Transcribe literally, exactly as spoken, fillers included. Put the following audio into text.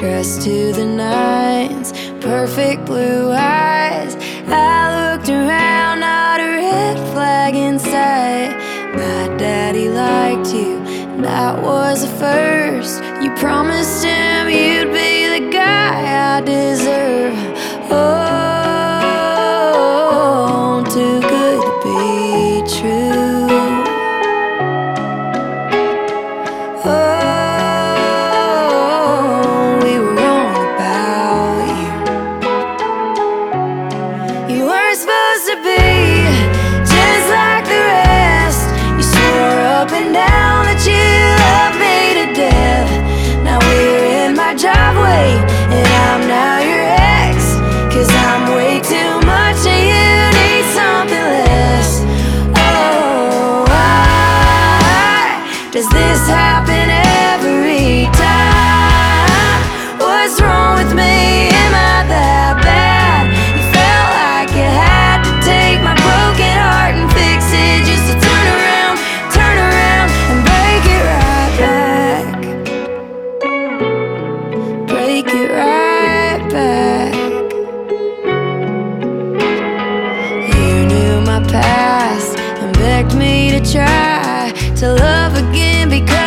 dressed to the nines, perfect blue eyes. I looked around, not a red flag in sight. My daddy liked you, and that was a first. You promised him you'd be the guy I deserve. Oh, too good to be true. Oh, we were wrong about you. You weren't supposed to be just like the rest. You swore up and down that you loved me to death. Now we're in my driveway, and I'm now your ex. Cause I'm way too much and you need something less. Oh, why does this happen every time? What's wrong with me? Am I that bad? You felt like you had to take my broken heart and fix it just to turn around, turn around and break it right back. Break it right back. You knew my past and begged me to try to love again because